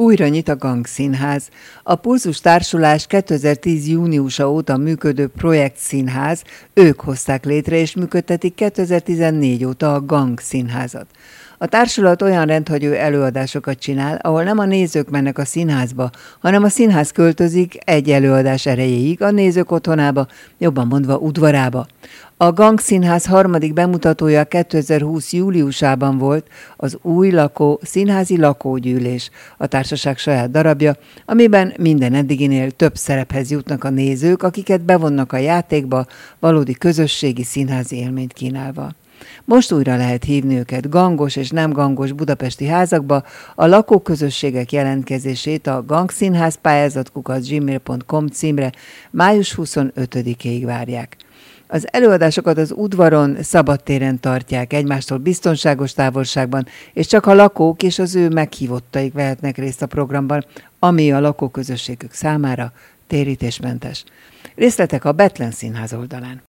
Újra nyit a Gang Színház. A Pulzus Társulás 2010. júniusa óta működő projektszínház, ők hozták létre és működtetik 2014 óta a Gang Színházat. A társulat olyan rendhagyó előadásokat csinál, ahol nem a nézők mennek a színházba, hanem a színház költözik egy előadás erejéig a nézők otthonába, jobban mondva udvarába. A Gang Színház harmadik bemutatója 2020. júliusában volt az Új Színházi Lakógyűlés, a társaság saját darabja, amiben minden eddiginél több szerephez jutnak a nézők, akiket bevonnak a játékba, valódi közösségi színházi élményt kínálva. Most újra lehet hívni őket gangos és nem gangos budapesti házakba, a lakóközösségek jelentkezését a gangszínházpályázat@gmail.com címre május 25-ig várják. Az előadásokat az udvaron, szabadtéren tartják, egymástól biztonságos távolságban, és csak a lakók és az ő meghívottaik vehetnek részt a programban, ami a lakóközösségük számára térítésmentes. Részletek a Bethlen Színház oldalán.